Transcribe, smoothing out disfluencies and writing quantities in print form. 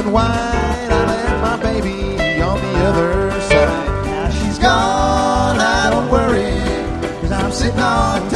and white. I left my baby on the other side. Now she's gone, I don't worry, 'cause I'm sitting on